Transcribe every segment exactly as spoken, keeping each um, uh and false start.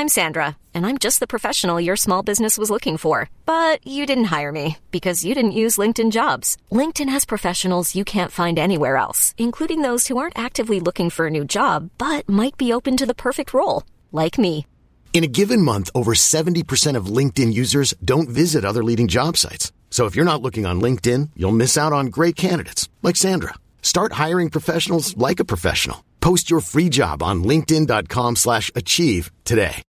I'm Sandra, and I'm just the professional your small business was looking for. But you didn't hire me because you didn't use LinkedIn Jobs. LinkedIn has professionals you can't find anywhere else, including those who aren't actively looking for a new job, but might be open to the perfect role, like me. In a given month, over seventy percent of LinkedIn users don't visit other leading job sites. So if you're not looking on LinkedIn, you'll miss out on great candidates like Sandra. Start hiring professionals like a professional. Post your free job on linkedin.com slash achieve today.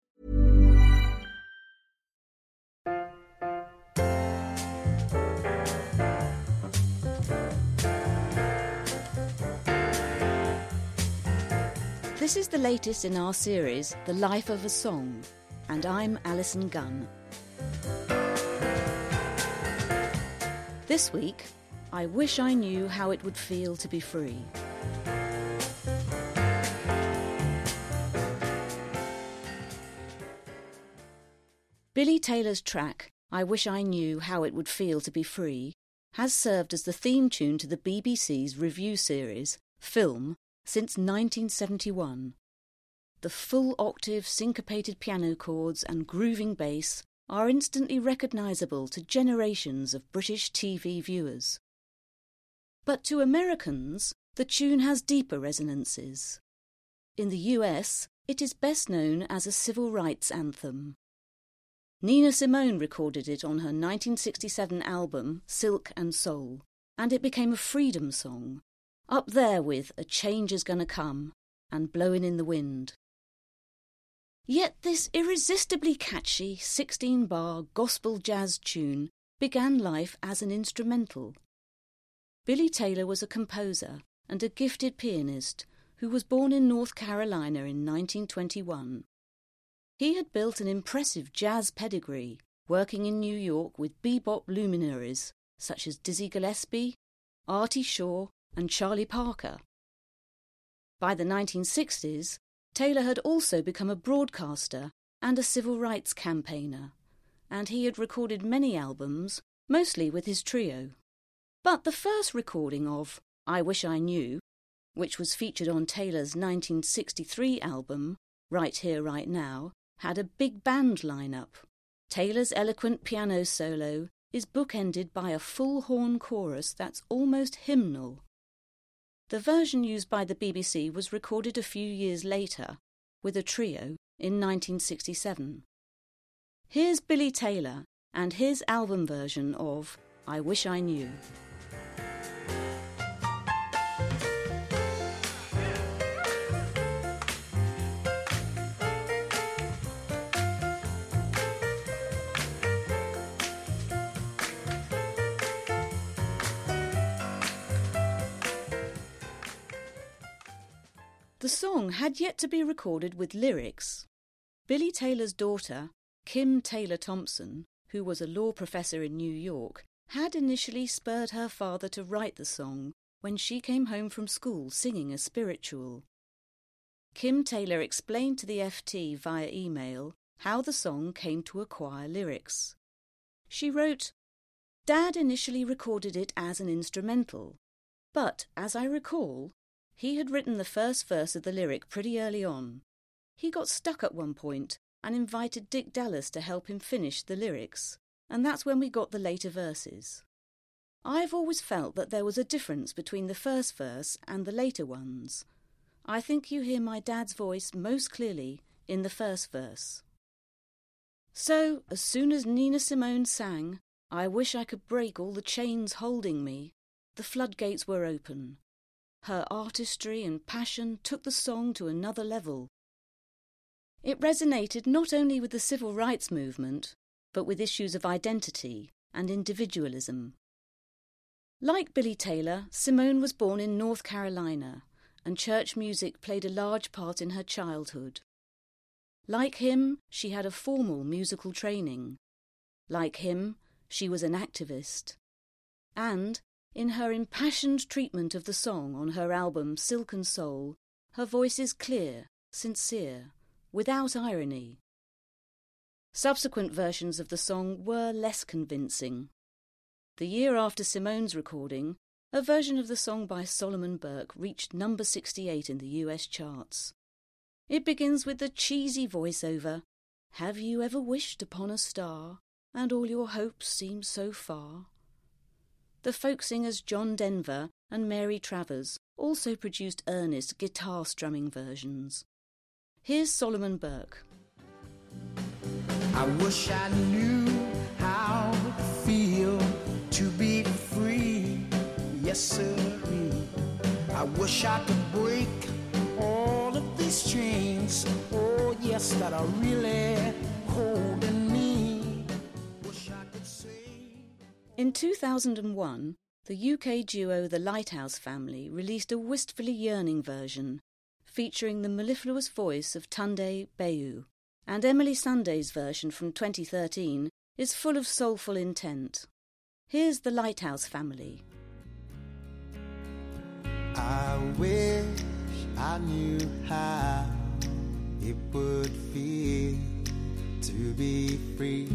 This is the latest in our series, The Life of a Song, and I'm Alison Gunn. This week, I wish I knew how it would feel to be free. Billy Taylor's track, I Wish I Knew How It Would Feel to Be Free, has served as the theme tune to the B B C's review series, Film, since nineteen seventy-one. The full octave syncopated piano chords and grooving bass are instantly recognisable to generations of British T V viewers. But to Americans, the tune has deeper resonances. In the U S, it is best known as a civil rights anthem. Nina Simone recorded it on her nineteen sixty-seven album, Silk and Soul, and it became a freedom song, up there with A Change Is Gonna Come and Blowin' in the Wind. Yet this irresistibly catchy sixteen-bar gospel jazz tune began life as an instrumental. Billy Taylor was a composer and a gifted pianist who was born in North Carolina in nineteen twenty-one. He had built an impressive jazz pedigree, working in New York with bebop luminaries such as Dizzy Gillespie, Artie Shaw and Charlie Parker. By the nineteen sixties, Taylor had also become a broadcaster and a civil rights campaigner, and he had recorded many albums, mostly with his trio. But the first recording of I Wish I Knew, which was featured on Taylor's nineteen sixty-three album, Right Here, Right Now, had a big band lineup. Taylor's eloquent piano solo is bookended by a full horn chorus that's almost hymnal. The version used by the B B C was recorded a few years later, with a trio, in nineteen sixty-seven. Here's Billy Taylor and his album version of I Wish I Knew. The song had yet to be recorded with lyrics. Billy Taylor's daughter, Kim Taylor Thompson, who was a law professor in New York, had initially spurred her father to write the song when she came home from school singing a spiritual. Kim Taylor explained to the F T via email how the song came to acquire lyrics. She wrote, "Dad initially recorded it as an instrumental, but, as I recall, he had written the first verse of the lyric pretty early on. He got stuck at one point and invited Dick Dallas to help him finish the lyrics, and that's when we got the later verses. I've always felt that there was a difference between the first verse and the later ones. I think you hear my dad's voice most clearly in the first verse." So, as soon as Nina Simone sang, "I wish I could break all the chains holding me," the floodgates were open. Her artistry and passion took the song to another level. It resonated not only with the civil rights movement, but with issues of identity and individualism. Like Billy Taylor, Simone was born in North Carolina, and church music played a large part in her childhood. Like him, she had a formal musical training. Like him, she was an activist. And, in her impassioned treatment of the song on her album Silk and Soul, her voice is clear, sincere, without irony. Subsequent versions of the song were less convincing. The year after Simone's recording, a version of the song by Solomon Burke reached number sixty-eight in the U S charts. It begins with the cheesy voiceover, have you ever wished upon a star, and all your hopes seem so far? The folk singers John Denver and Mary Travers also produced earnest guitar strumming versions. Here's Solomon Burke. I wish I knew how it feels to be free, yes sirree. I wish I could break all of these chains, oh yes, that are really holding me. Wish I could say. In two thousand one, the U K duo The Lighthouse Family released a wistfully yearning version, featuring the mellifluous voice of Tunde Bayu, and Emily Sunday's version from twenty thirteen is full of soulful intent. Here's The Lighthouse Family. I wish I knew how it would feel to be free.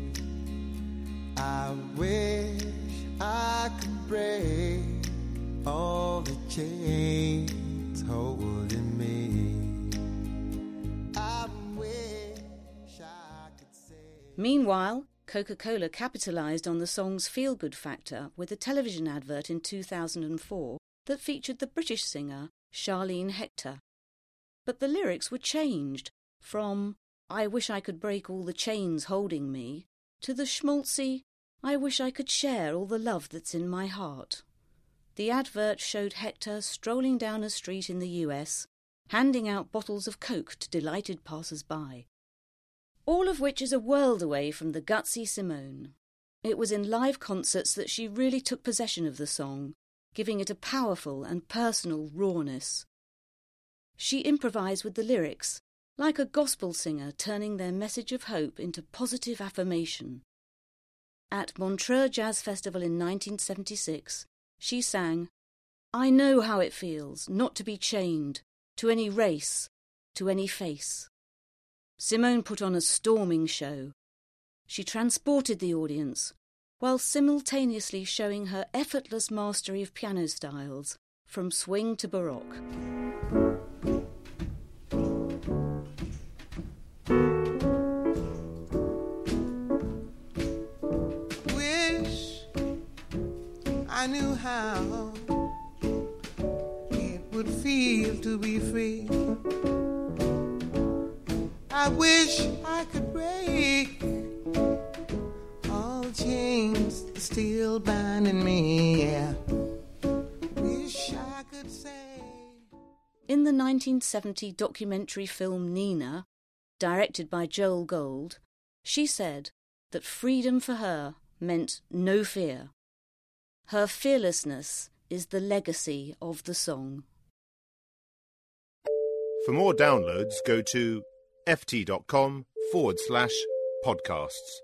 I wish I could break all the chains holding me. I wish I could say. Meanwhile, Coca-Cola capitalised on the song's feel-good factor with a television advert in two thousand four that featured the British singer Charlene Hector. But the lyrics were changed from "I wish I could break all the chains holding me" to the schmaltzy "I wish I could share all the love that's in my heart." The advert showed Hector strolling down a street in the U S, handing out bottles of Coke to delighted passers-by. All of which is a world away from the gutsy Simone. It was in live concerts that she really took possession of the song, giving it a powerful and personal rawness. She improvised with the lyrics, like a gospel singer turning their message of hope into positive affirmation. At Montreux Jazz Festival in nineteen seventy-six, she sang, "I know how it feels not to be chained to any race, to any face." Simone put on a storming show. She transported the audience, while simultaneously showing her effortless mastery of piano styles, from swing to baroque. Wish I knew how it would feel to be free. I wish I could break all chains still binding me, yeah. Wish I could say. In the nineteen seventy documentary film Nina, directed by Joel Gold, she said that freedom for her meant no fear. Her fearlessness is the legacy of the song. For more downloads, go to ft.com forward slash podcasts.